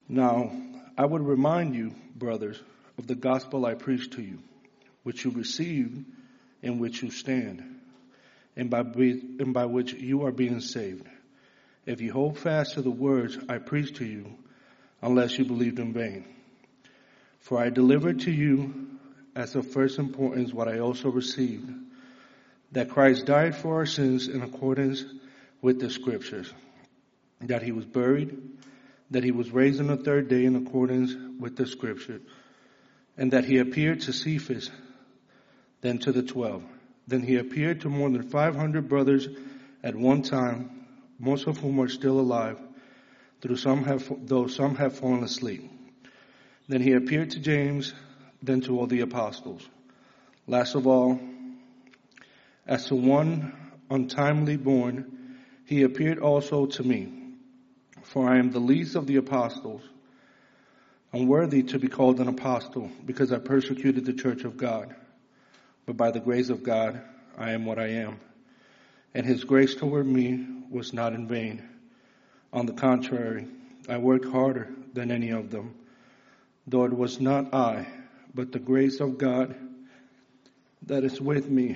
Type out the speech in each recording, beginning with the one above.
Now, I would remind you, brothers, of the gospel I preached to you, which you received, in which you stand, and by which you are being saved, if you hold fast to the words I preached to you, unless you believed in vain. For I delivered to you as of first importance what I also received, that Christ died for our sins in accordance with the Scriptures, that he was buried, that he was raised on the third day in accordance with the Scripture, and that he appeared to Cephas, then to the 12. Then he appeared to more than 500 brothers at one time, most of whom are still alive, though some have fallen asleep. Then he appeared to James, then to all the apostles. Last of all, as to one untimely born, he appeared also to me. For I am the least of the apostles, unworthy to be called an apostle, because I persecuted the church of God. But by the grace of God, I am what I am. And his grace toward me was not in vain. On the contrary, I worked harder than any of them, though it was not I, but the grace of God that is with me.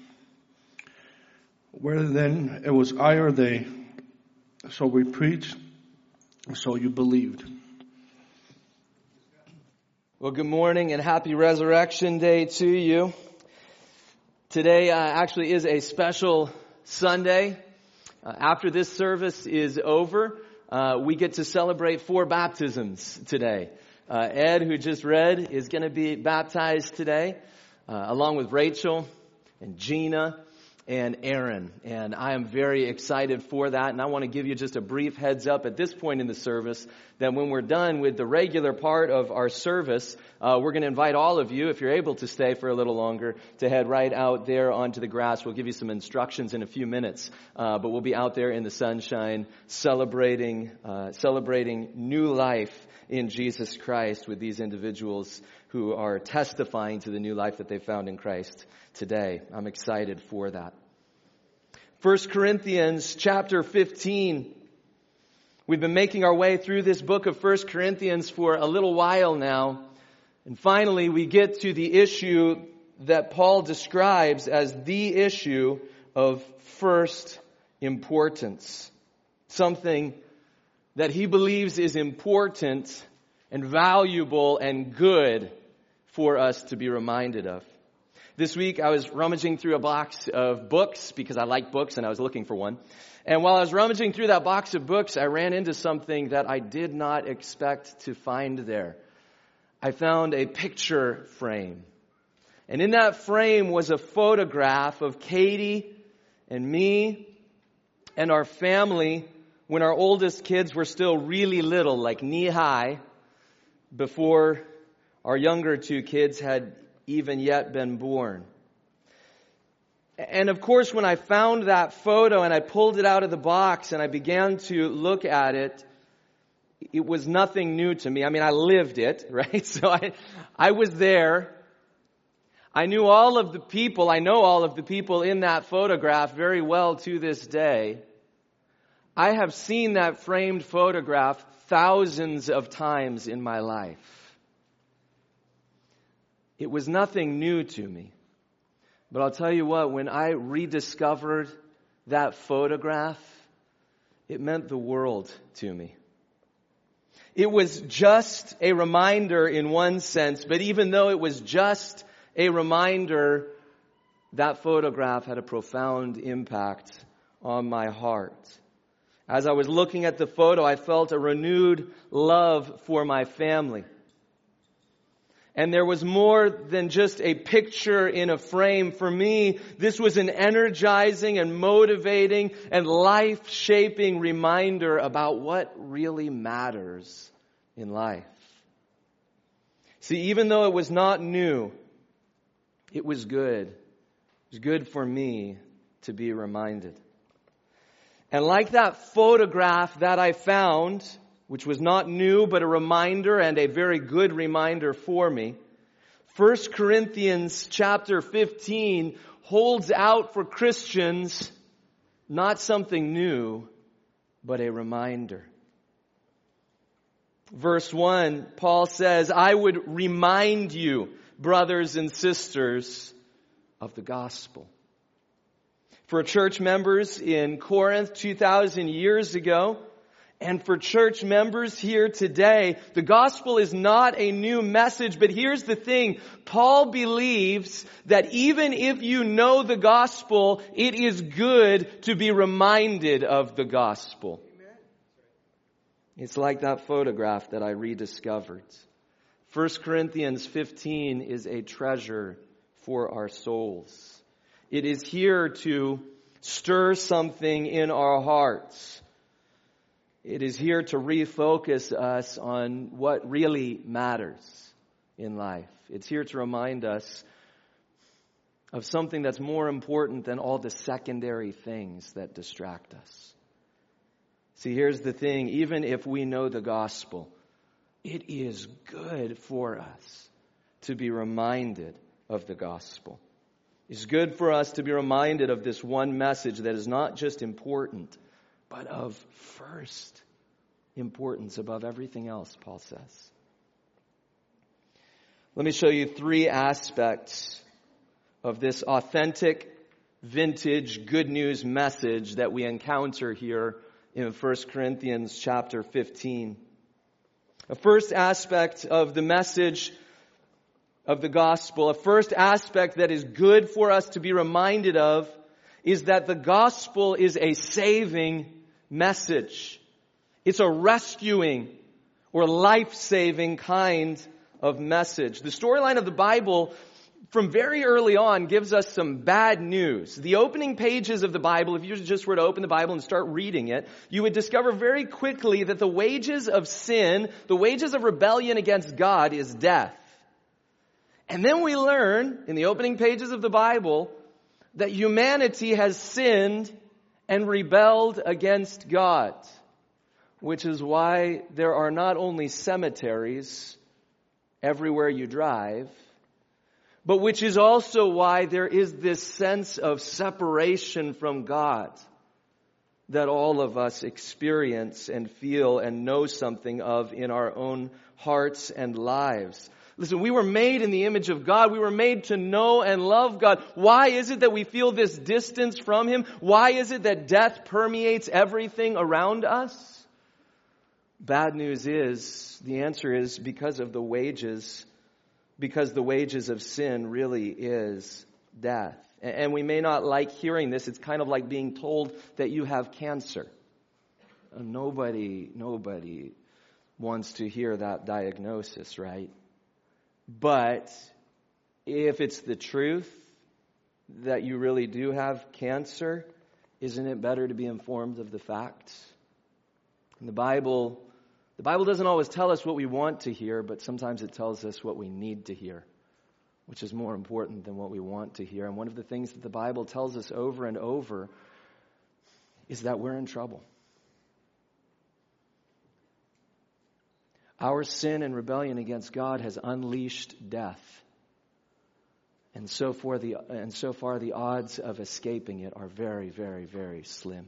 Whether then it was I or they, so we preached, so you believed. Well, good morning and happy Resurrection Day to you. Today actually is a special Sunday. After this service is over, we get to celebrate 4 baptisms today. Ed, who just read, is going to be baptized today, along with Rachel and Gina and Aaron. And I am very excited for that. And I want to give you just a brief heads up at this point in the service that when we're done with the regular part of our service, we're going to invite all of you, if you're able to stay for a little longer, to head right out there onto the grass. We'll give you some instructions in a few minutes. But we'll be out there in the sunshine celebrating new life in Jesus Christ with these individuals who are testifying to the new life that they found in Christ today. I'm excited for that. 1 Corinthians chapter 15. We've been making our way through this book of 1 Corinthians for a little while now. And finally, we get to the issue that Paul describes as the issue of first importance. Something that he believes is important and valuable and good for us to be reminded of. This week I was rummaging through a box of books because I like books and I was looking for one. And while I was rummaging through that box of books, I ran into something that I did not expect to find there. I found a picture frame. And in that frame was a photograph of Katie and me and our family when our oldest kids were still really little, like knee-high, before our younger 2 kids had even yet been born. And of course, when I found that photo and I pulled it out of the box and I began to look at it, it was nothing new to me. I mean, I lived it, right? So I was there. I knew all of the people. I know all of the people in that photograph very well to this day. I have seen that framed photograph thousands of times in my life. It was nothing new to me. But I'll tell you what, when I rediscovered that photograph, it meant the world to me. It was just a reminder in one sense, but even though it was just a reminder, that photograph had a profound impact on my heart. As I was looking at the photo, I felt a renewed love for my family. And there was more than just a picture in a frame. For me, this was an energizing and motivating and life-shaping reminder about what really matters in life. See, even though it was not new, it was good. It was good for me to be reminded. And like that photograph that I found, which was not new, but a reminder and a very good reminder for me, 1 Corinthians chapter 15 holds out for Christians not something new, but a reminder. Verse 1, Paul says, I would remind you, brothers and sisters, of the gospel. For church members in Corinth 2,000 years ago, and for church members here today, the gospel is not a new message, but here's the thing. Paul believes that even if you know the gospel, it is good to be reminded of the gospel. Amen. It's like that photograph that I rediscovered. 1 Corinthians 15 is a treasure for our souls. It is here to stir something in our hearts. It is here to refocus us on what really matters in life. It's here to remind us of something that's more important than all the secondary things that distract us. See, here's the thing. Even if we know the gospel, it is good for us to be reminded of the gospel. It's good for us to be reminded of this one message that is not just important, but of first importance above everything else, Paul says. Let me show you 3 aspects of this authentic, vintage, good news message that we encounter here in 1 Corinthians chapter 15. A first aspect of the message of the gospel, a first aspect that is good for us to be reminded of, is that the gospel is a saving message. It's a rescuing or life-saving kind of message. The storyline of the Bible from very early on gives us some bad news. The opening pages of the Bible, if you just were to open the Bible and start reading it, you would discover very quickly that the wages of sin, the wages of rebellion against God is death. And then we learn in the opening pages of the Bible that humanity has sinned and rebelled against God, which is why there are not only cemeteries everywhere you drive, but which is also why there is this sense of separation from God that all of us experience and feel and know something of in our own hearts and lives. Listen, we were made in the image of God. We were made to know and love God. Why is it that we feel this distance from Him? Why is it that death permeates everything around us? Bad news is, the answer is because of the wages, because the wages of sin really is death. And we may not like hearing this. It's kind of like being told that you have cancer. Nobody wants to hear that diagnosis, right? But if it's the truth that you really do have cancer, isn't it better to be informed of the facts? And the Bible doesn't always tell us what we want to hear, but sometimes it tells us what we need to hear, which is more important than what we want to hear. And one of the things that the Bible tells us over and over is that we're in trouble. Our sin and rebellion against God has unleashed death. And so far the odds of escaping it are very, very, very slim.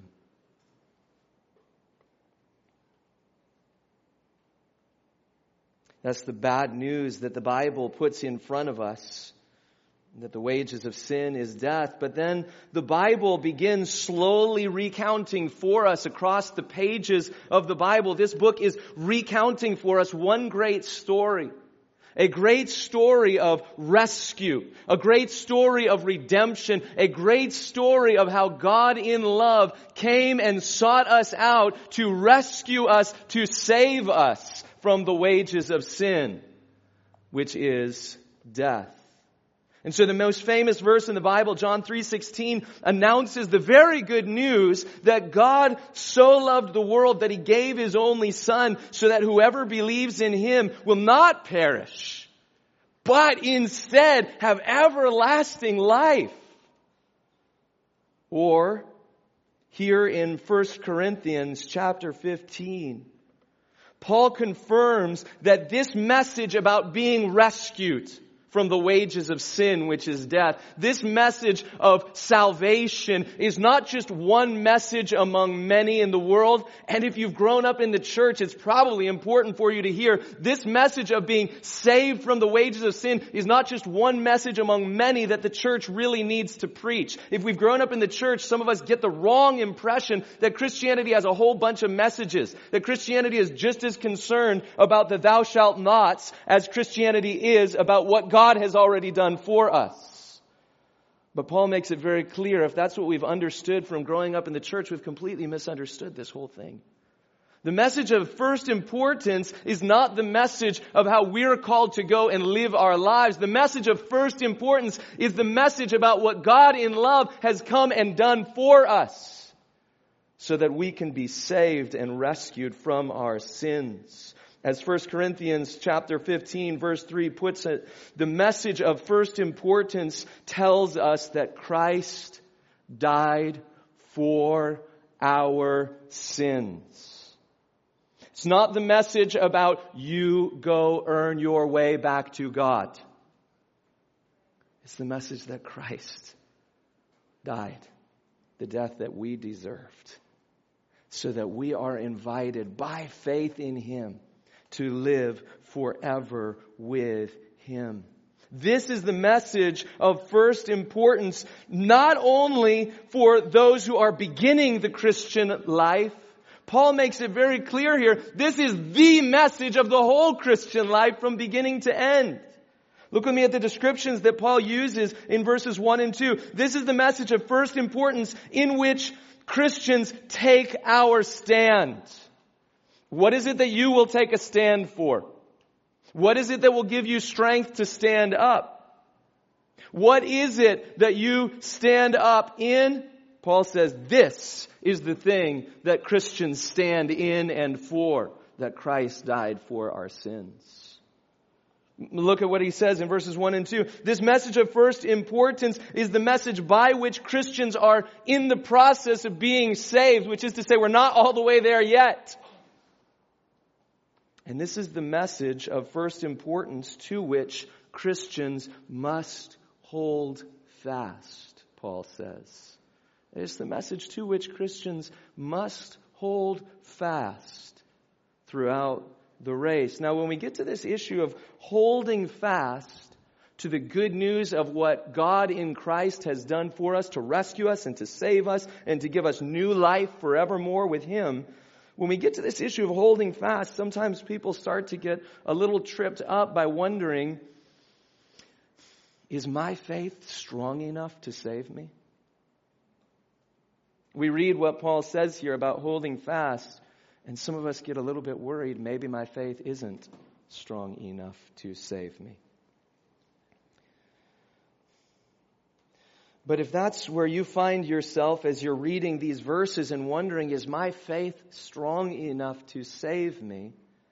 That's the bad news that the Bible puts in front of us, that the wages of sin is death. But then the Bible begins slowly recounting for us across the pages of the Bible. This book is recounting for us one great story. A great story of rescue. A great story of redemption. A great story of how God in love came and sought us out to rescue us, to save us from the wages of sin, which is death. And so the most famous verse in the Bible, John 3:16, announces the very good news that God so loved the world that He gave His only Son so that whoever believes in Him will not perish, but instead have everlasting life. Or here in 1 Corinthians chapter 15, Paul confirms that this message about being rescued, from the wages of sin, which is death. This message of salvation is not just one message among many in the world. And if you've grown up in the church, it's probably important for you to hear this message of being saved from the wages of sin is not just one message among many that the church really needs to preach. If we've grown up in the church, some of us get the wrong impression that Christianity has a whole bunch of messages, that Christianity is just as concerned about the thou shalt nots as Christianity is about what God has already done for us. But Paul makes it very clear, if that's what we've understood from growing up in the church, we've completely misunderstood this whole thing. The message of first importance is not the message of how we're called to go and live our lives. The message of first importance is the message about what God in love has come and done for us, so that we can be saved and rescued from our sins. As 1 Corinthians chapter 15 verse 3 puts it, the message of first importance tells us that Christ died for our sins. It's not the message about you go earn your way back to God. It's the message that Christ died, the death that we deserved, so that we are invited by faith in Him to live forever with Him. This is the message of first importance, not only for those who are beginning the Christian life. Paul makes it very clear here, this is the message of the whole Christian life from beginning to end. Look with me at the descriptions that Paul uses in verses 1 and 2. This is the message of first importance in which Christians take our stand. What is it that you will take a stand for? What is it that will give you strength to stand up? What is it that you stand up in? Paul says this is the thing that Christians stand in and for, that Christ died for our sins. Look at what he says in verses 1 and 2. This message of first importance is the message by which Christians are in the process of being saved, which is to say we're not all the way there yet. And this is the message of first importance to which Christians must hold fast, Paul says. It's the message to which Christians must hold fast throughout the race. Now, when we get to this issue of holding fast to the good news of what God in Christ has done for us to rescue us and to save us and to give us new life forevermore with Him, when we get to this issue of holding fast, sometimes people start to get a little tripped up by wondering, is my faith strong enough to save me? We read what Paul says here about holding fast, and some of us get a little bit worried, maybe my faith isn't strong enough to save me. But if that's where you find yourself as you're reading these verses and wondering, is my faith strong enough to save me?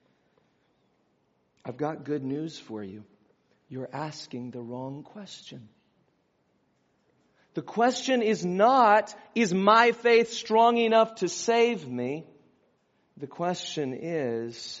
I've got good news for you. You're asking the wrong question. The question is not, is my faith strong enough to save me? The question is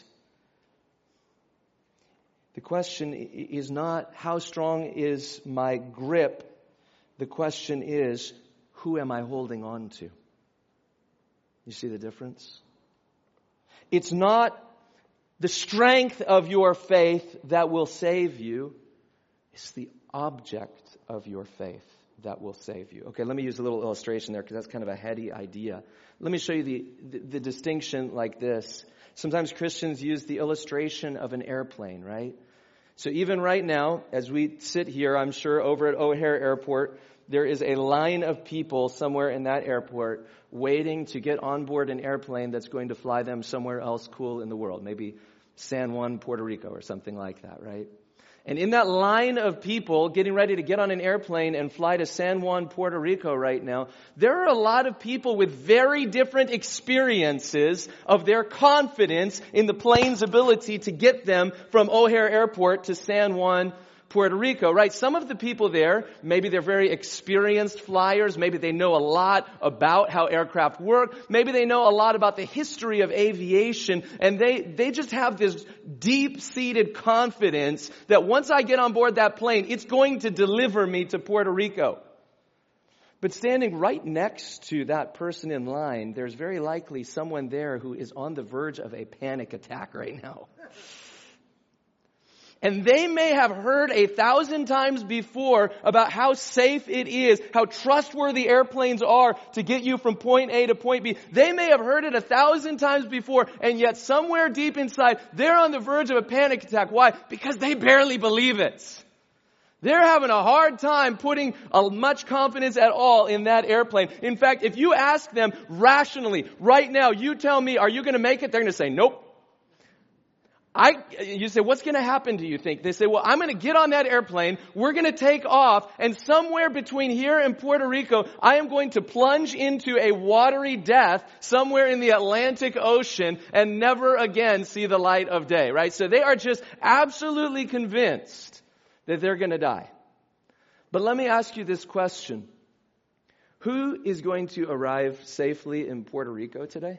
not, how strong is my grip? The question is, who am I holding on to? You see the difference? It's not the strength of your faith that will save you. It's the object of your faith that will save you. Okay, let me use a little illustration there because that's kind of a heady idea. Let me show you the distinction like this. Sometimes Christians use the illustration of an airplane, right? So even right now, as we sit here, I'm sure over at O'Hare Airport, there is a line of people somewhere in that airport waiting to get on board an airplane that's going to fly them somewhere else cool in the world. Maybe San Juan, Puerto Rico or something like that, right? And in that line of people getting ready to get on an airplane and fly to San Juan, Puerto Rico right now, there are a lot of people with very different experiences of their confidence in the plane's ability to get them from O'Hare Airport to San Juan, Puerto Rico, right? Some of the people there, maybe they're very experienced flyers. Maybe they know a lot about how aircraft work. Maybe they know a lot about the history of aviation. And they just have this deep-seated confidence that once I get on board that plane, it's going to deliver me to Puerto Rico. But standing right next to that person in line, there's very likely someone there who is on the verge of a panic attack right now. And they may have heard 1,000 times before about how safe it is, how trustworthy airplanes are to get you from point A to point B. They may have heard it 1,000 times before, and yet somewhere deep inside, they're on the verge of a panic attack. Why? Because they barely believe it. They're having a hard time putting much confidence at all in that airplane. In fact, if you ask them rationally, right now, you tell me, are you going to make it? They're going to say, nope. You say, what's going to happen, do you think? They say, well, I'm going to get on that airplane. We're going to take off. And somewhere between here and Puerto Rico, I am going to plunge into a watery death somewhere in the Atlantic Ocean and never again see the light of day, right? So they are just absolutely convinced that they're going to die. But let me ask you this question. Who is going to arrive safely in Puerto Rico today?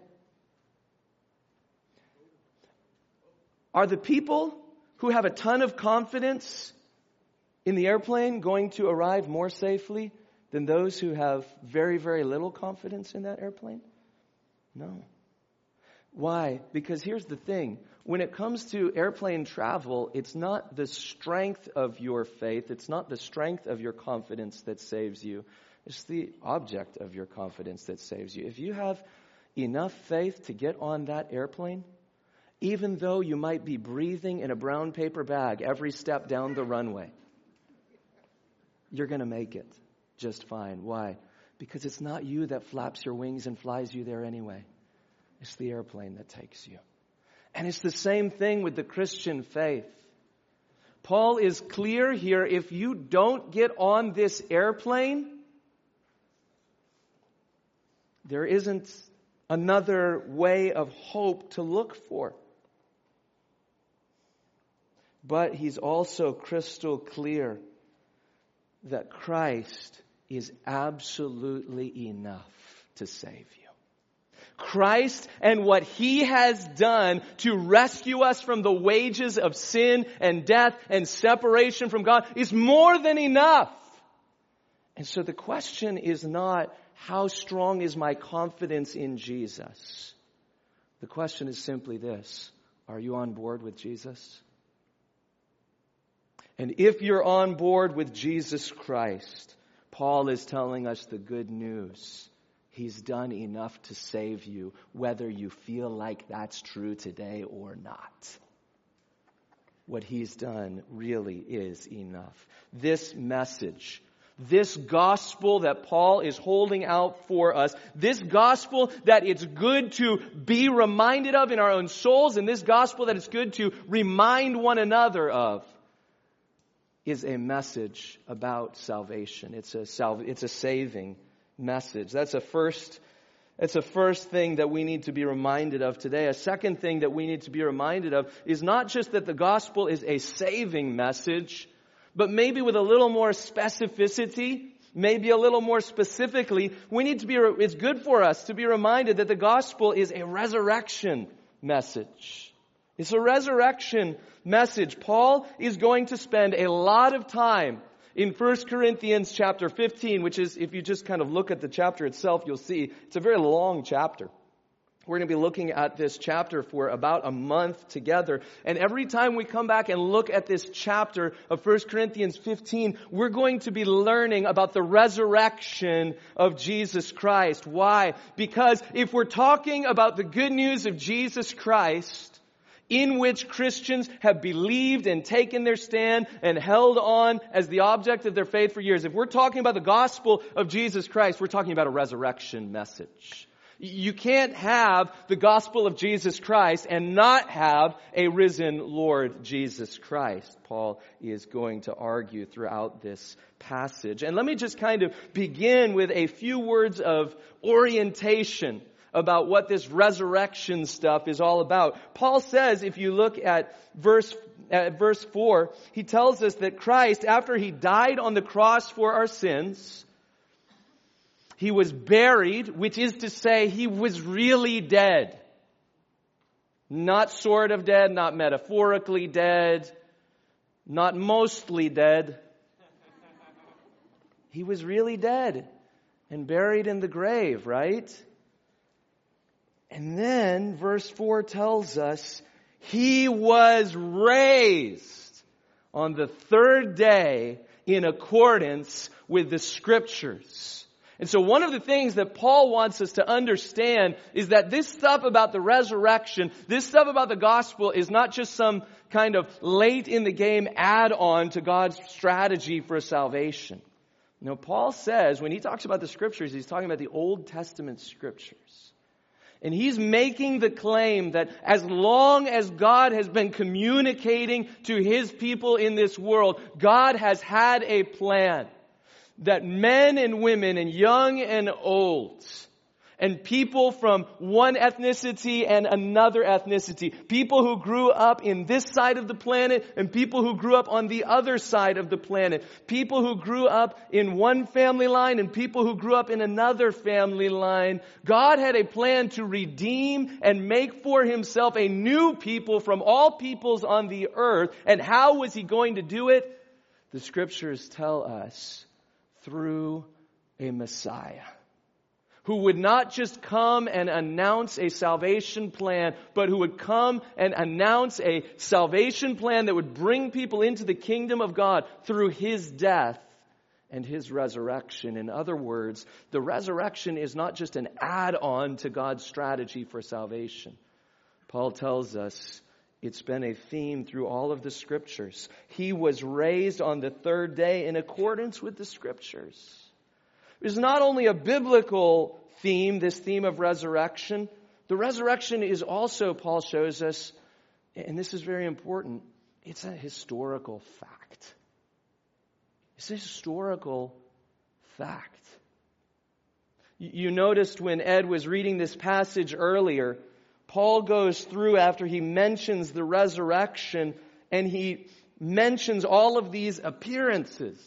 Are the people who have a ton of confidence in the airplane going to arrive more safely than those who have very, very little confidence in that airplane? No. Why? Because here's the thing. When it comes to airplane travel, it's not the strength of your faith, it's not the strength of your confidence that saves you. It's the object of your confidence that saves you. If you have enough faith to get on that airplane, even though you might be breathing in a brown paper bag every step down the runway, you're going to make it just fine. Why? Because it's not you that flaps your wings and flies you there anyway. It's the airplane that takes you. And it's the same thing with the Christian faith. Paul is clear here, if you don't get on this airplane, there isn't another way of hope to look for. But he's also crystal clear that Christ is absolutely enough to save you. Christ and what He has done to rescue us from the wages of sin and death and separation from God is more than enough. And so the question is not, how strong is my confidence in Jesus? The question is simply this: are you on board with Jesus? And if you're on board with Jesus Christ, Paul is telling us the good news. He's done enough to save you, whether you feel like that's true today or not. What He's done really is enough. This message, this gospel that Paul is holding out for us, this gospel that it's good to be reminded of in our own souls, and this gospel that it's good to remind one another of, is a message about salvation. It's a saving message. That's a first thing that we need to be reminded of today. A second thing that we need to be reminded of is not just that the gospel is a saving message, but maybe with a little more specificity, maybe a little more specifically, it's good for us to be reminded that the gospel is a resurrection message. It's a resurrection message. Paul is going to spend a lot of time in 1 Corinthians chapter 15, which is, if you just kind of look at the chapter itself, you'll see it's a very long chapter. We're going to be looking at this chapter for about a month together. And every time we come back and look at this chapter of 1 Corinthians 15, we're going to be learning about the resurrection of Jesus Christ. Why? Because if we're talking about the good news of Jesus Christ, in which Christians have believed and taken their stand and held on as the object of their faith for years. If we're talking about the gospel of Jesus Christ, we're talking about a resurrection message. You can't have the gospel of Jesus Christ and not have a risen Lord Jesus Christ. Paul is going to argue throughout this passage. And let me just kind of begin with a few words of orientation about what this resurrection stuff is all about. Paul says, if you look at verse at verse 4, he tells us that Christ, after he died on the cross for our sins, he was buried, which is to say he was really dead. Not sort of dead, not metaphorically dead, not mostly dead. He was really dead and buried in the grave, right? And then verse 4 tells us he was raised on the third day in accordance with the Scriptures. And so one of the things that Paul wants us to understand is that this stuff about the resurrection, this stuff about the gospel is not just some kind of late in the game add-on to God's strategy for salvation. No, Paul says when he talks about the Scriptures, he's talking about the Old Testament Scriptures. And he's making the claim that as long as God has been communicating to His people in this world, God has had a plan that men and women and young and old and people from one ethnicity and another ethnicity, people who grew up in this side of the planet and people who grew up on the other side of the planet, people who grew up in one family line and people who grew up in another family line, God had a plan to redeem and make for Himself a new people from all peoples on the earth. And how was He going to do it? The Scriptures tell us through a Messiah who would not just come and announce a salvation plan, but who would come and announce a salvation plan that would bring people into the kingdom of God through His death and His resurrection. In other words, the resurrection is not just an add-on to God's strategy for salvation. Paul tells us it's been a theme through all of the Scriptures. He was raised on the third day in accordance with the Scriptures. It's not only a biblical theme, this theme of resurrection. The resurrection is also, Paul shows us, and this is very important, it's a historical fact. It's a historical fact. You noticed when Ed was reading this passage earlier, Paul goes through after he mentions the resurrection and he mentions all of these appearances.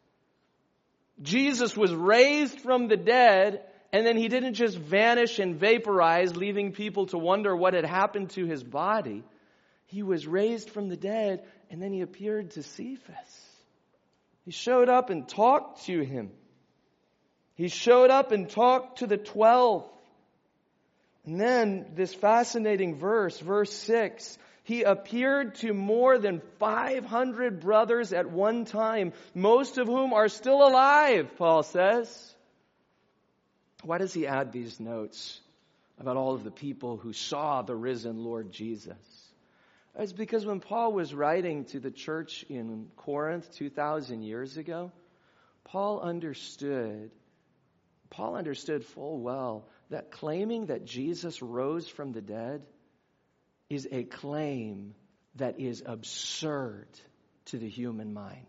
Jesus was raised from the dead, and then He didn't just vanish and vaporize, leaving people to wonder what had happened to His body. He was raised from the dead, and then He appeared to Cephas. He showed up and talked to him. He showed up and talked to the 12. And then this fascinating verse, verse 6, He appeared to more than 500 brothers at one time, most of whom are still alive, Paul says. Why does he add these notes about all of the people who saw the risen Lord Jesus? It's because when Paul was writing to the church in Corinth 2,000 years ago, Paul understood full well that claiming that Jesus rose from the dead is a claim that is absurd to the human mind.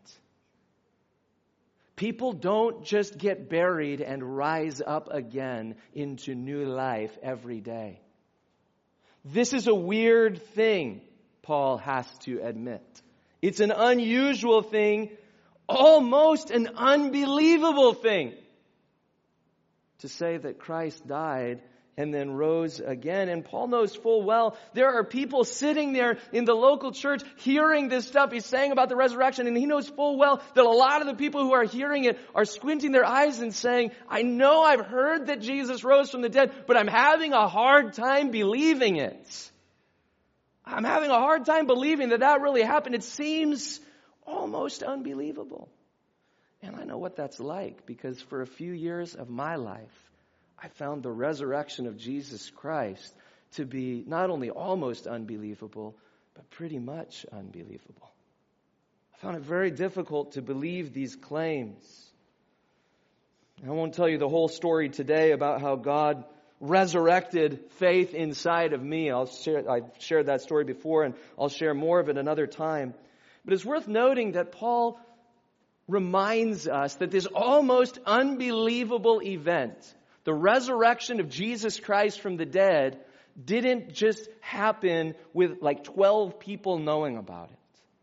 People don't just get buried and rise up again into new life every day. This is a weird thing, Paul has to admit. It's an unusual thing, almost an unbelievable thing, to say that Christ died and then rose again. And Paul knows full well there are people sitting there in the local church hearing this stuff he's saying about the resurrection, and he knows full well that a lot of the people who are hearing it are squinting their eyes and saying, I know I've heard that Jesus rose from the dead, but I'm having a hard time believing it. I'm having a hard time believing that that really happened. It seems almost unbelievable. And I know what that's like, because for a few years of my life, I found the resurrection of Jesus Christ to be not only almost unbelievable, but pretty much unbelievable. I found it very difficult to believe these claims. I won't tell you the whole story today about how God resurrected faith inside of me. I've shared that story before, and I'll share more of it another time. But it's worth noting that Paul reminds us that this almost unbelievable event, the resurrection of Jesus Christ from the dead, didn't just happen with like 12 people knowing about it.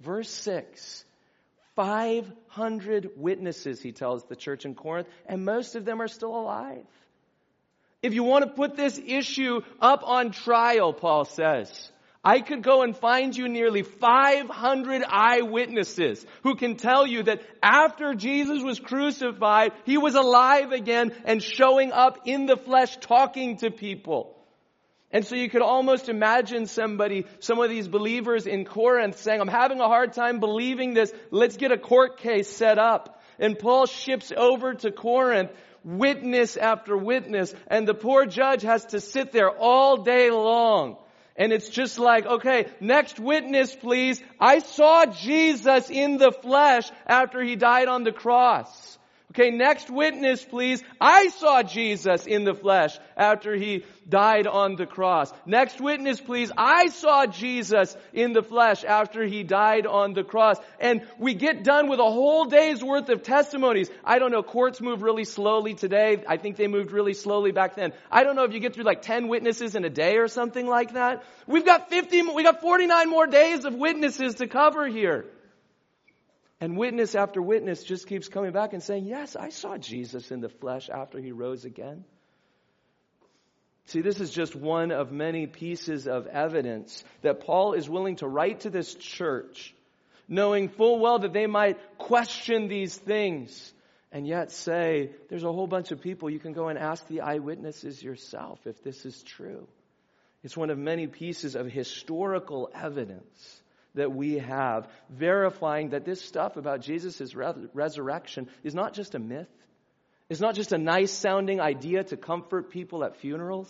Verse 6. 500 witnesses, he tells the church in Corinth, and most of them are still alive. If you want to put this issue up on trial, Paul says, I could go and find you nearly 500 eyewitnesses who can tell you that after Jesus was crucified, he was alive again and showing up in the flesh, talking to people. And so you could almost imagine some of these believers in Corinth saying, I'm having a hard time believing this. Let's get a court case set up. And Paul ships over to Corinth, witness after witness, and the poor judge has to sit there all day long. And it's just like, okay, next witness, please. I saw Jesus in the flesh after he died on the cross. Okay, next witness, please. I saw Jesus in the flesh after he died on the cross. Next witness, please. I saw Jesus in the flesh after he died on the cross. And we get done with a whole day's worth of testimonies. I don't know, courts move really slowly today. I think they moved really slowly back then. I don't know if you get through like 10 witnesses in a day or something like that. We got 49 more days of witnesses to cover here. And witness after witness just keeps coming back and saying, yes, I saw Jesus in the flesh after he rose again. See, this is just one of many pieces of evidence that Paul is willing to write to this church, knowing full well that they might question these things, and yet say, there's a whole bunch of people you can go and ask the eyewitnesses yourself if this is true. It's one of many pieces of historical evidence that we have, verifying that this stuff about Jesus' resurrection is not just a myth. It's not just a nice sounding idea to comfort people at funerals.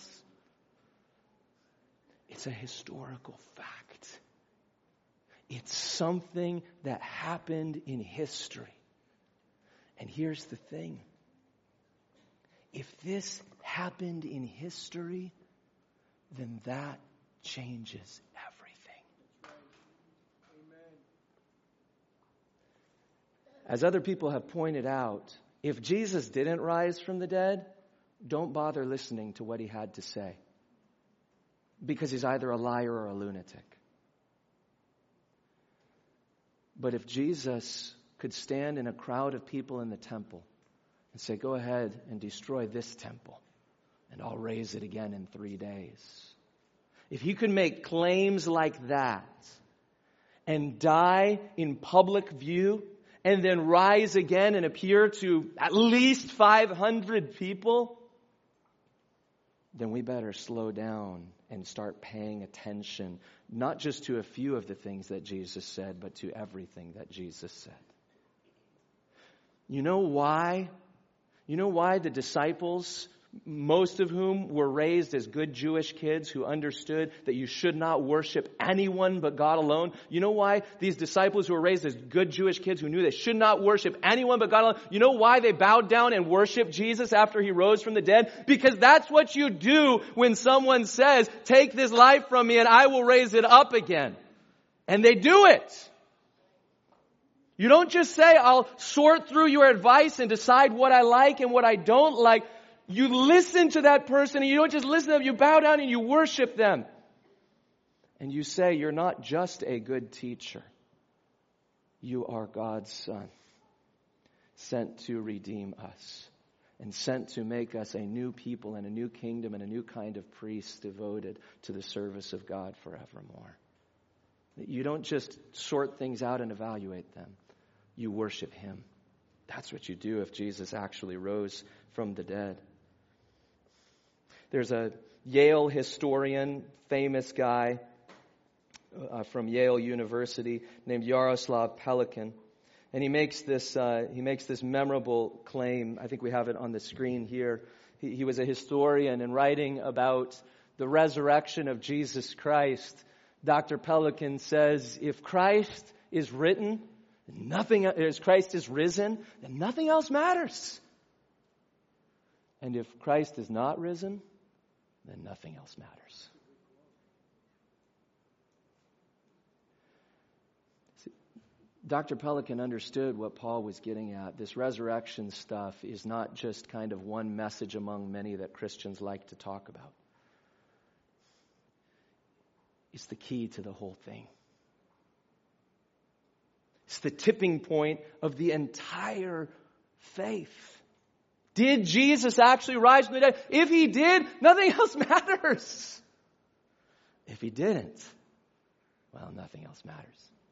It's a historical fact. It's something that happened in history. And here's the thing. If this happened in history, then that changes everything. As other people have pointed out, if Jesus didn't rise from the dead, don't bother listening to what he had to say, because he's either a liar or a lunatic. But if Jesus could stand in a crowd of people in the temple and say, go ahead and destroy this temple, and I'll raise it again in 3 days. If he could make claims like that and die in public view, and then rise again and appear to at least 500 people, then we better slow down and start paying attention, not just to a few of the things that Jesus said, but to everything that Jesus said. You know why? You know why the disciples, most of whom were raised as good Jewish kids who understood that you should not worship anyone but God alone. You know why these disciples who were raised as good Jewish kids who knew they should not worship anyone but God alone, you know why they bowed down and worshiped Jesus after he rose from the dead? Because that's what you do when someone says, take this life from me and I will raise it up again. And they do it. You don't just say, I'll sort through your advice and decide what I like and what I don't like. You listen to that person, and you don't just listen to them, you bow down and you worship them. And you say, you're not just a good teacher. You are God's Son, sent to redeem us, and sent to make us a new people and a new kingdom and a new kind of priests devoted to the service of God forevermore. You don't just sort things out and evaluate them. You worship him. That's what you do if Jesus actually rose from the dead. There's a Yale historian, famous guy from Yale University named Yaroslav Pelikan, and he makes this memorable claim. I think we have it on the screen here. He was a historian, and writing about the resurrection of Jesus Christ, Dr. Pelikan says, if Christ is written, as Christ is risen, then nothing else matters. And if Christ is not risen, then nothing else matters. See, Dr. Pelikan understood what Paul was getting at. This resurrection stuff is not just kind of one message among many that Christians like to talk about. It's the key to the whole thing. It's the tipping point of the entire faith. Did Jesus actually rise from the dead? If he did, nothing else matters. If he didn't, well, nothing else matters.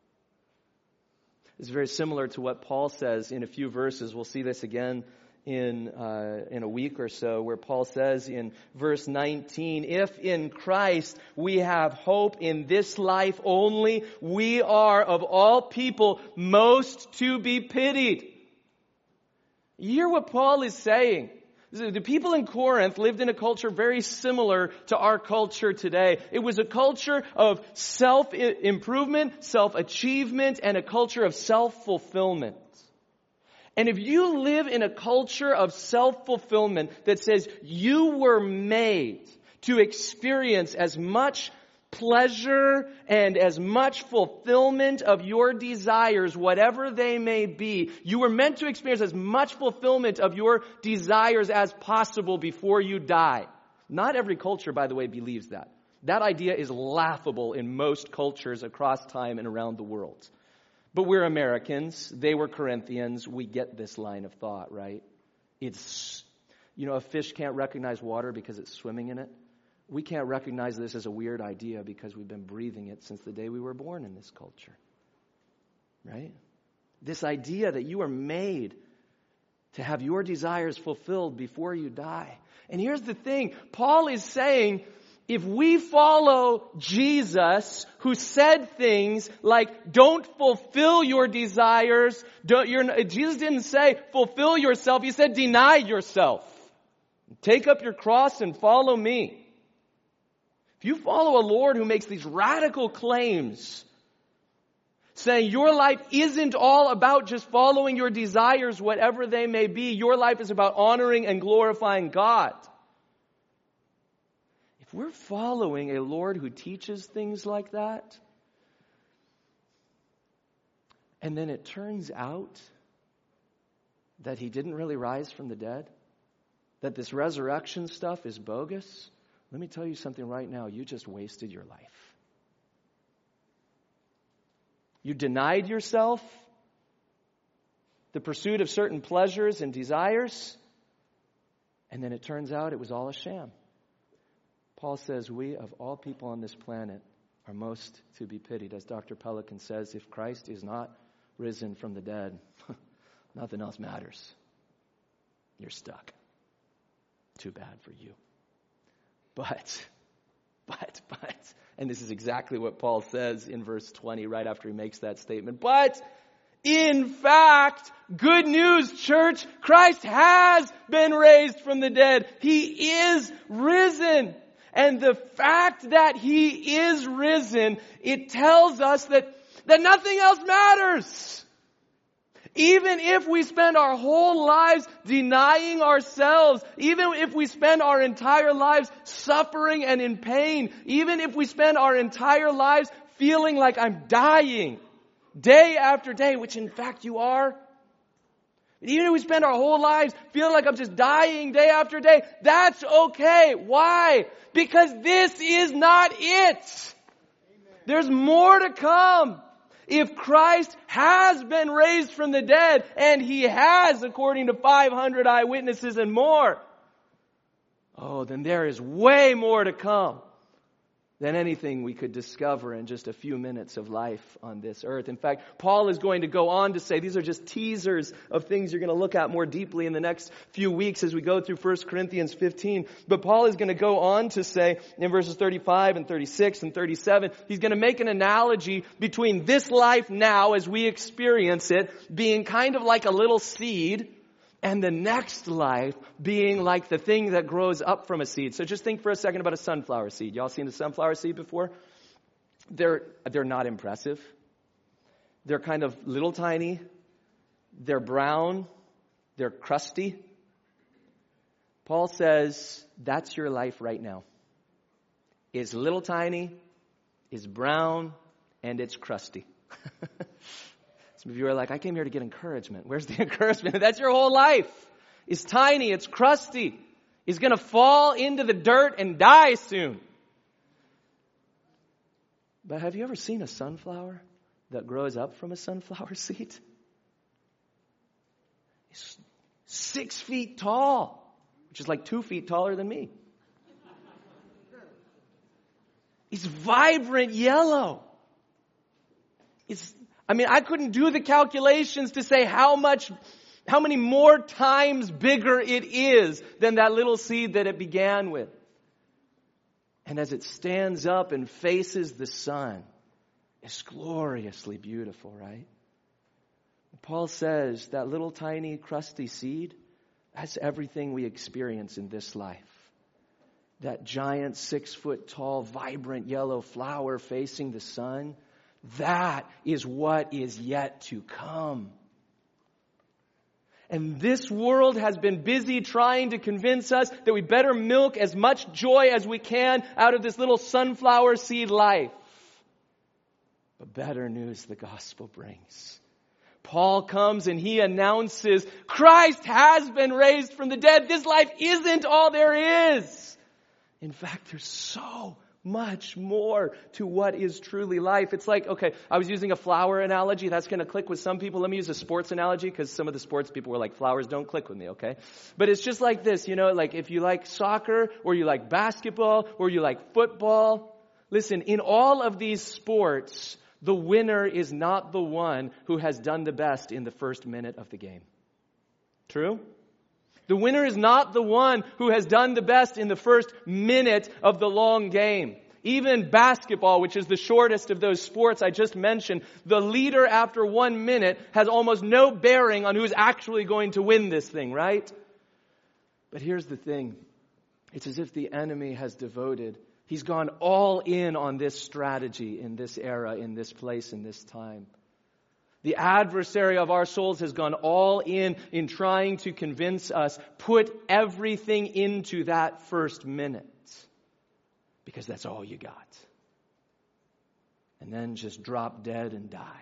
It's very similar to what Paul says in a few verses. We'll see this again in a week or so, where Paul says in verse 19, if in Christ we have hope in this life only, we are of all people most to be pitied. You hear what Paul is saying? The people in Corinth lived in a culture very similar to our culture today. It was a culture of self-improvement, self-achievement, and a culture of self-fulfillment. And if you live in a culture of self-fulfillment that says you were made to experience as much pleasure and as much fulfillment of your desires, whatever they may be, you were meant to experience as much fulfillment of your desires as possible before you die. Not every culture, by the way, believes that. That idea is laughable in most cultures across time and around the world. But we're Americans. They were Corinthians. We get this line of thought, right? It's, a fish can't recognize water because it's swimming in it. We can't recognize this as a weird idea because we've been breathing it since the day we were born in this culture. Right? This idea that you are made to have your desires fulfilled before you die. And here's the thing. Paul is saying, if we follow Jesus, who said things like, don't fulfill your desires, Jesus didn't say, fulfill yourself. He said, deny yourself. Take up your cross and follow me. If you follow a Lord who makes these radical claims, saying your life isn't all about just following your desires, whatever they may be, your life is about honoring and glorifying God. If we're following a Lord who teaches things like that, and then it turns out that he didn't really rise from the dead, that this resurrection stuff is bogus, let me tell you something right now. You just wasted your life. You denied yourself the pursuit of certain pleasures and desires, and then it turns out it was all a sham. Paul says we, of all people on this planet, are most to be pitied. As Dr. Pelican says, if Christ is not risen from the dead, nothing else matters. You're stuck. Too bad for you. But, and this is exactly what Paul says in verse 20 right after he makes that statement. But, in fact, good news, church, Christ has been raised from the dead. He is risen. And the fact that he is risen, it tells us that nothing else matters. Even if we spend our whole lives denying ourselves, even if we spend our entire lives suffering and in pain, even if we spend our entire lives feeling like I'm dying day after day, which in fact you are, even if we spend our whole lives feeling like I'm just dying day after day, that's okay. Why? Because this is not it. There's more to come. If Christ has been raised from the dead, and he has, according to 500 eyewitnesses and more, then there is way more to come than anything we could discover in just a few minutes of life on this earth. In fact, Paul is going to go on to say, these are just teasers of things you're going to look at more deeply in the next few weeks as we go through 1 Corinthians 15. But Paul is going to go on to say in verses 35 and 36 and 37, he's going to make an analogy between this life now as we experience it being kind of like a little seed, and the next life being like the thing that grows up from a seed. So just think for a second about a sunflower seed. Y'all seen a sunflower seed before? They're not impressive. They're kind of little tiny. They're brown. They're crusty. Paul says, that's your life right now. It's little tiny, it's brown, and it's crusty. Some of you are like, I came here to get encouragement. Where's the encouragement? That's your whole life. It's tiny. It's crusty. It's going to fall into the dirt and die soon. But have you ever seen a sunflower? that grows up from a sunflower seed? He's 6 feet tall, which is like 2 feet taller than me. It's vibrant yellow. I couldn't do the calculations to say how many more times bigger it is than that little seed that it began with. And as it stands up and faces the sun, it's gloriously beautiful, right? Paul says that little tiny crusty seed, that's everything we experience in this life. That giant 6 foot tall, vibrant yellow flower facing the sun, that is what is yet to come. And this world has been busy trying to convince us that we better milk as much joy as we can out of this little sunflower seed life. But better news the gospel brings. Paul comes and he announces, Christ has been raised from the dead. This life isn't all there is. In fact, there's so much more to what is truly life. It's like, okay, I was using a flower analogy. That's going to click with some people. Let me use a sports analogy because some of the sports people were like, flowers don't click with me, okay? But it's just like this, like if you like soccer or you like basketball or you like football, listen, in all of these sports, the winner is not the one who has done the best in the first minute of the game. True? The winner is not the one who has done the best in the first minute of the long game. Even basketball, which is the shortest of those sports I just mentioned, the leader after 1 minute has almost no bearing on who's actually going to win this thing, right? But here's the thing. It's as if the enemy has he's gone all in on this strategy in this era, in this place, in this time. The adversary of our souls has gone all in trying to convince us, put everything into that first minute. Because that's all you got. And then just drop dead and die.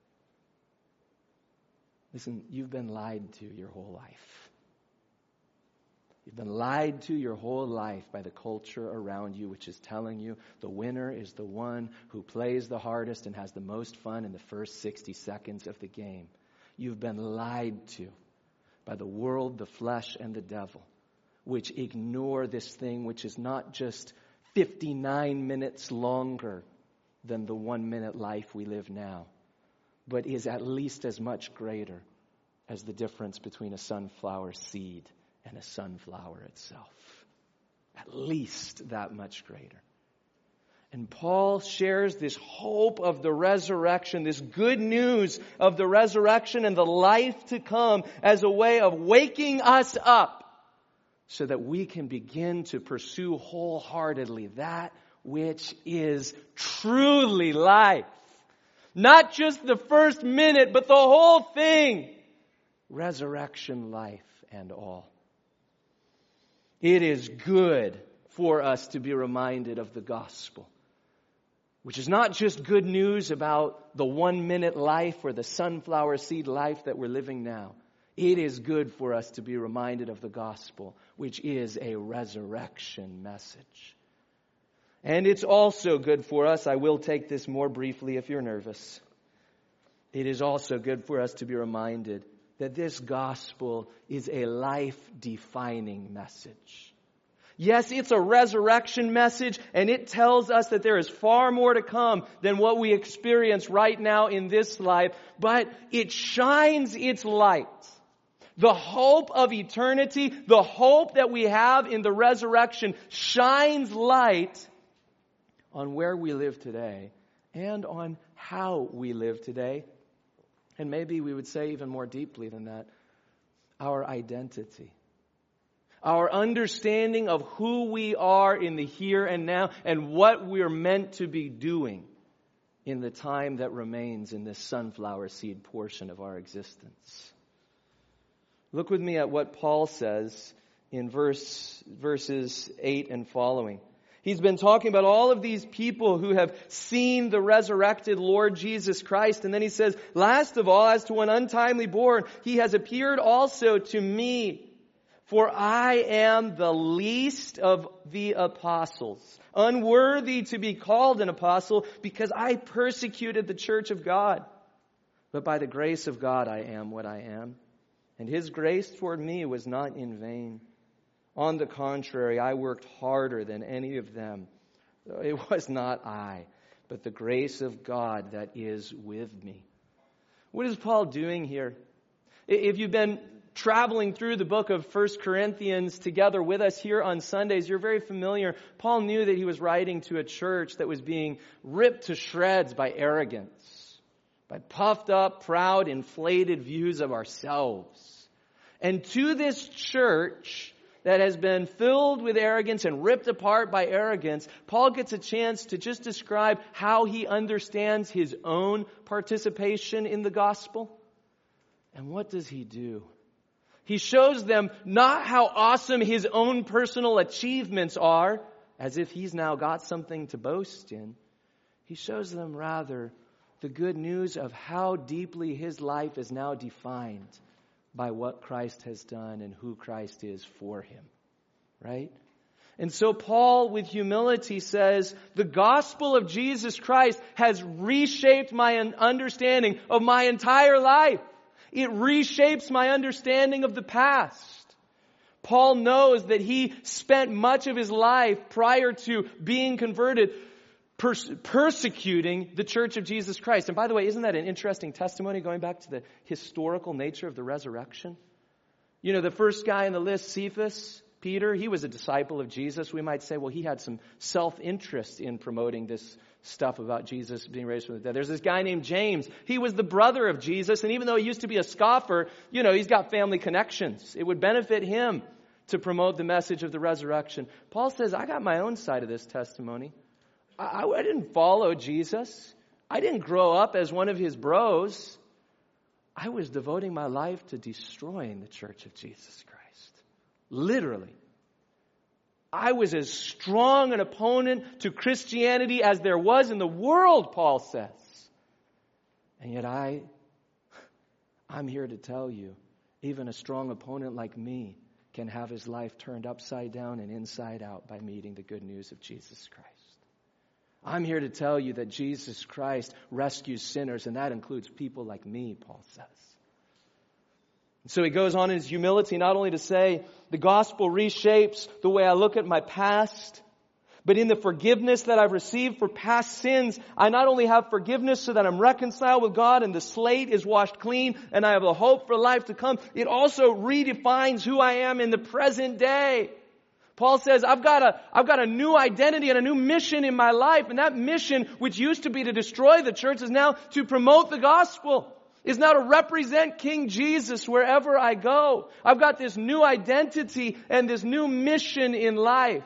Listen, you've been lied to your whole life. You've been lied to your whole life by the culture around you, which is telling you the winner is the one who plays the hardest and has the most fun in the first 60 seconds of the game. You've been lied to by the world, the flesh, and the devil, which ignore this thing which is not just 59 minutes longer than the 1 minute life we live now, but is at least as much greater as the difference between a sunflower seed and a sunflower itself. At least that much greater. And Paul shares this hope of the resurrection, this good news of the resurrection and the life to come as a way of waking us up so that we can begin to pursue wholeheartedly that which is truly life. Not just the first minute, but the whole thing. Resurrection life and all. It is good for us to be reminded of the gospel, which is not just good news about the 1 minute life or the sunflower seed life that we're living now. It is good for us to be reminded of the gospel, which is a resurrection message. And it's also good for us, I will take this more briefly if you're nervous. It is also good for us to be reminded that this gospel is a life-defining message. Yes, it's a resurrection message, and it tells us that there is far more to come than what we experience right now in this life, but it shines its light. The hope of eternity, the hope that we have in the resurrection, shines light on where we live today and on how we live today. And maybe we would say even more deeply than that, our identity. Our understanding of who we are in the here and now and what we're meant to be doing in the time that remains in this sunflower seed portion of our existence. Look with me at what Paul says in verses 8 and following. He's been talking about all of these people who have seen the resurrected Lord Jesus Christ. And then he says, last of all, as to one untimely born, he has appeared also to me. For I am the least of the apostles, unworthy to be called an apostle, because I persecuted the church of God. But by the grace of God I am what I am. And His grace toward me was not in vain. On the contrary, I worked harder than any of them. It was not I, but the grace of God that is with me. What is Paul doing here? If you've been traveling through the book of 1 Corinthians together with us here on Sundays, you're very familiar. Paul knew that he was writing to a church that was being ripped to shreds by arrogance, by puffed up, proud, inflated views of ourselves. And to this church that has been filled with arrogance and ripped apart by arrogance, Paul gets a chance to just describe how he understands his own participation in the gospel. And what does he do? He shows them not how awesome his own personal achievements are, as if he's now got something to boast in. He shows them rather the good news of how deeply his life is now defined by what Christ has done and who Christ is for him. Right? And so Paul, with humility, says, the gospel of Jesus Christ has reshaped my understanding of my entire life. It reshapes my understanding of the past. Paul knows that he spent much of his life prior to being converted persecuting the church of Jesus Christ. And by the way, isn't that an interesting testimony going back to the historical nature of the resurrection? You know, the first guy on the list, Cephas, Peter, he was a disciple of Jesus. We might say, well, he had some self-interest in promoting this stuff about Jesus being raised from the dead. There's this guy named James. He was the brother of Jesus, and even though he used to be a scoffer, you know, he's got family connections. It would benefit him to promote the message of the resurrection. Paul says, I got my own side of this testimony. I didn't follow Jesus. I didn't grow up as one of his bros. I was devoting my life to destroying the church of Jesus Christ. Literally. I was as strong an opponent to Christianity as there was in the world, Paul says. And yet I'm here to tell you, even a strong opponent like me can have his life turned upside down and inside out by meeting the good news of Jesus Christ. I'm here to tell you that Jesus Christ rescues sinners, and that includes people like me, Paul says. So he goes on in his humility not only to say, the gospel reshapes the way I look at my past, but in the forgiveness that I've received for past sins, I not only have forgiveness so that I'm reconciled with God and the slate is washed clean and I have a hope for life to come, it also redefines who I am in the present day. Paul says, I've got a new identity and a new mission in my life, and that mission, which used to be to destroy the church, is now to promote the gospel. Is now to represent King Jesus wherever I go. I've got this new identity and this new mission in life.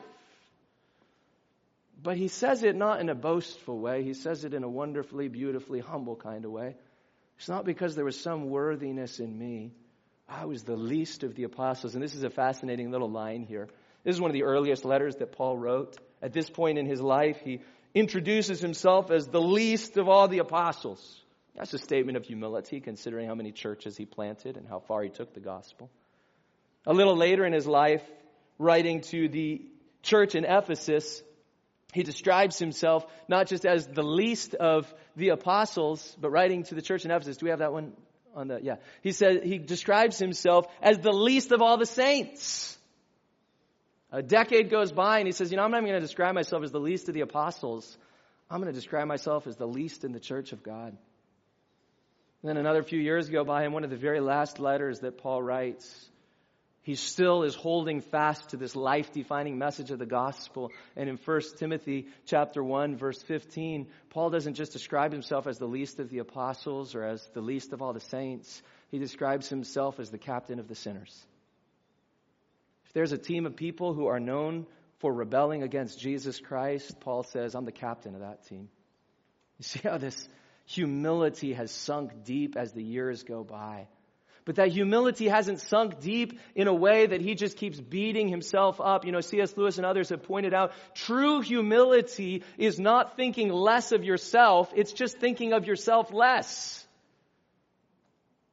But he says it not in a boastful way. He says it in a wonderfully, beautifully humble kind of way. It's not because there was some worthiness in me. I was the least of the apostles. And this is a fascinating little line here. This is one of the earliest letters that Paul wrote. At this point in his life, he introduces himself as the least of all the apostles. That's a statement of humility, considering how many churches he planted and how far he took the gospel. A little later in his life, writing to the church in Ephesus, he describes himself not just as the least of the apostles, but writing to the church in Ephesus. Do we have that one on the? Yeah. He said he describes himself as the least of all the saints. A decade goes by and he says, I'm not even going to describe myself as the least of the apostles. I'm going to describe myself as the least in the church of God. Then another few years go by, and one of the very last letters that Paul writes, he still is holding fast to this life-defining message of the gospel. And in 1 Timothy chapter 1, verse 15, Paul doesn't just describe himself as the least of the apostles or as the least of all the saints. He describes himself as the captain of the sinners. If there's a team of people who are known for rebelling against Jesus Christ, Paul says, I'm the captain of that team. You see how this humility has sunk deep as the years go by. But that humility hasn't sunk deep in a way that he just keeps beating himself up. C.S. Lewis and others have pointed out, true humility is not thinking less of yourself. It's just thinking of yourself less.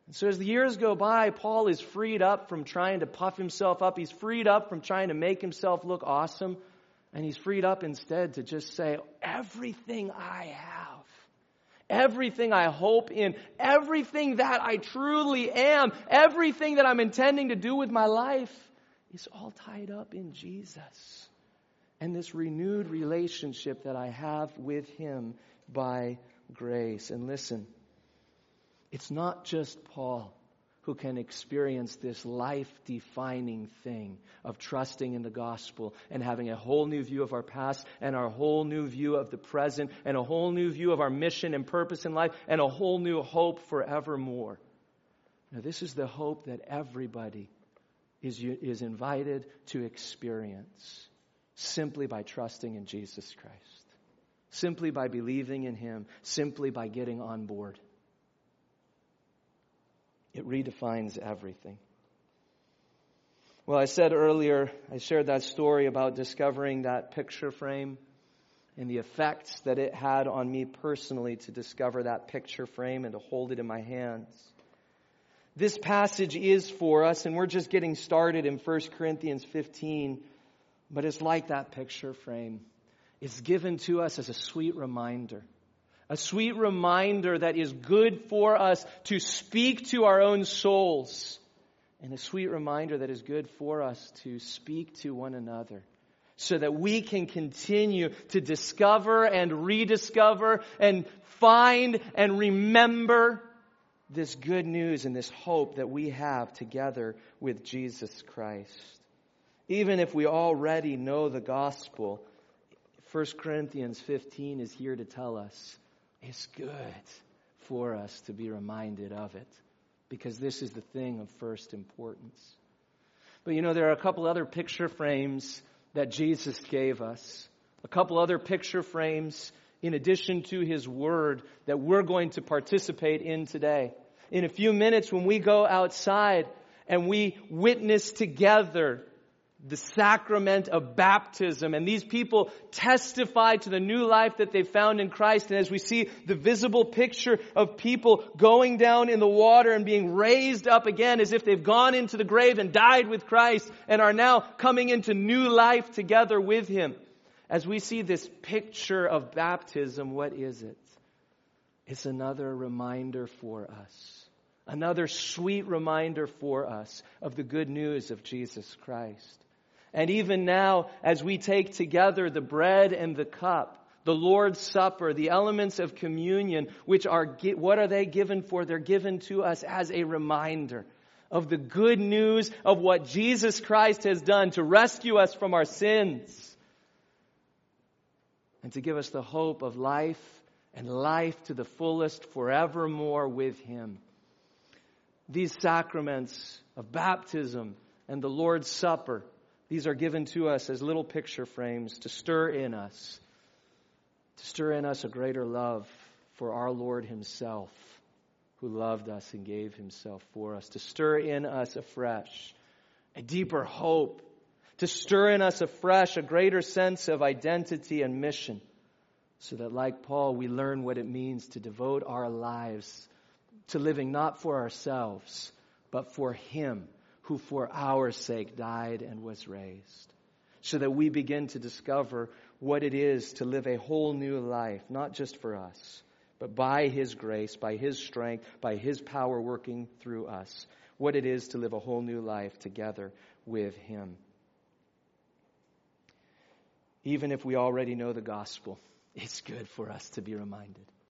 And so as the years go by, Paul is freed up from trying to puff himself up. He's freed up from trying to make himself look awesome. And he's freed up instead to just say, everything I have, everything I hope in, everything that I truly am, everything that I'm intending to do with my life is all tied up in Jesus and this renewed relationship that I have with Him by grace. And listen, it's not just Paul who can experience this life-defining thing of trusting in the gospel and having a whole new view of our past and our whole new view of the present and a whole new view of our mission and purpose in life and a whole new hope forevermore. Now, this is the hope that everybody is invited to experience simply by trusting in Jesus Christ, simply by believing in Him, simply by getting on board. It redefines everything. Well, I said earlier, I shared that story about discovering that picture frame and the effects that it had on me personally to discover that picture frame and to hold it in my hands. This passage is for us, and we're just getting started in 1 Corinthians 15, but it's like that picture frame. It's given to us as a sweet reminder. A sweet reminder that is good for us to speak to our own souls. And a sweet reminder that is good for us to speak to one another. So that we can continue to discover and rediscover and find and remember this good news and this hope that we have together with Jesus Christ. Even if we already know the gospel, 1 Corinthians 15 is here to tell us it's good for us to be reminded of it, because this is the thing of first importance. But there are a couple other picture frames that Jesus gave us, a couple other picture frames in addition to His Word that we're going to participate in today. In a few minutes, when we go outside and we witness together the sacrament of baptism, and these people testify to the new life that they found in Christ. And as we see the visible picture of people going down in the water and being raised up again as if they've gone into the grave and died with Christ and are now coming into new life together with Him. As we see this picture of baptism, what is it? It's another reminder for us. Another sweet reminder for us of the good news of Jesus Christ. And even now, as we take together the bread and the cup, the Lord's Supper, the elements of communion, which are, what are they given for? They're given to us as a reminder of the good news of what Jesus Christ has done to rescue us from our sins and to give us the hope of life and life to the fullest forevermore with Him. These sacraments of baptism and the Lord's Supper, these are given to us as little picture frames to stir in us a greater love for our Lord Himself, who loved us and gave Himself for us, to stir in us afresh a deeper hope, to stir in us afresh a greater sense of identity and mission, so that like Paul, we learn what it means to devote our lives to living not for ourselves, but for Him, who for our sake died and was raised, so that we begin to discover what it is to live a whole new life, not just for us, but by His grace, by His strength, by His power working through us, what it is to live a whole new life together with Him. Even if we already know the gospel, it's good for us to be reminded.